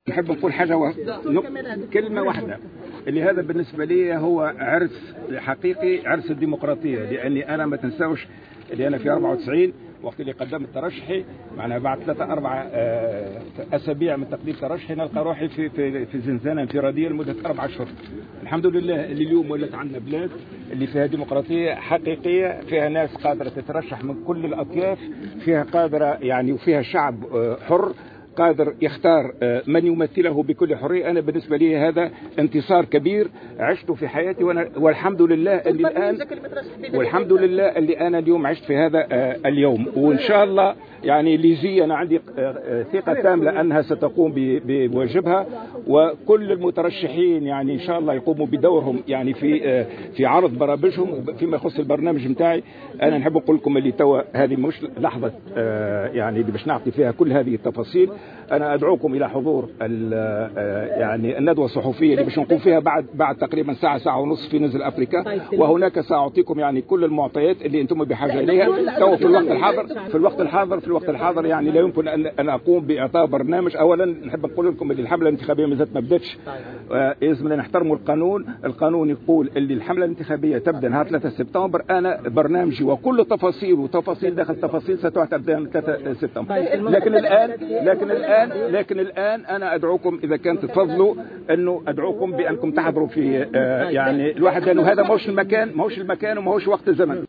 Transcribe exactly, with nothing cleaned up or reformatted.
نحب نقول حاجة و... كلمة واحدة، اللي هذا بالنسبة لي هو عرس حقيقي، عرس الديمقراطية. لأني أنا ما تنسوش اللي أنا في أربعة وتسعين وقت اللي قدمت ترشحي، معناها بعد ثلاثة أربعة أسابيع من تقديم ترشحي نلقى روحي في في في زنزانة انفرادية لمدة أربعة أشهر. الحمد لله اللي اليوم ولت عندنا بلاد اللي فيها ديمقراطية حقيقية، فيها ناس قادرة تترشح من كل الأطياف، فيها قادرة يعني وفيها شعب حر قادر يختار من يمثله بكل حرية. أنا بالنسبة لي هذا انتصار كبير عشته في حياتي، وأنا والحمد لله اللي الآن والحمد لله اللي أنا اليوم عشت في هذا اليوم. وإن شاء الله يعني ليزي أنا عندي ثقة تامة أنها ستقوم بواجبها، وكل المترشحين يعني إن شاء الله يقوموا بدورهم يعني في في عرض برامجهم. فيما يخص البرنامج متاعي أنا نحب نقول لكم اللي توا هذه مش لحظة يعني اللي باش نعطي فيها كل هذه التفاصيل. أنا أدعوكم إلى حضور يعني الندوة الصحفية اللي باش نقوم فيها بعد بعد تقريبا ساعة ساعة ونصف في نزل أفريقيا، وهناك سأعطيكم يعني كل المعطيات اللي أنتم بحاجة إليها. تو في الوقت الحاضر في الوقت الحاضر في الوقت الحاضر يعني لا يمكن أن أن أقوم بإعطاء برنامج. أولا نحب نقول لكم أن الحملة الانتخابية ما زالت ما بدتش، لازم نحترموا القانون. القانون يقول اللي الحملة الانتخابية تبدأ نهار ثلاثة سبتمبر. أنا برنامجي وكل تفاصيل وتفاصيل داخل تفاصيل ستعتمد ثلاثة سبتمبر. لكن الآن لكن الآن لكن الآن أنا أدعوكم إذا كانت تفضلوا أنه أدعوكم بأنكم تحضروا في يعني الواحد، لأنه هذا موش المكان موش المكان وموش وقت الزمن.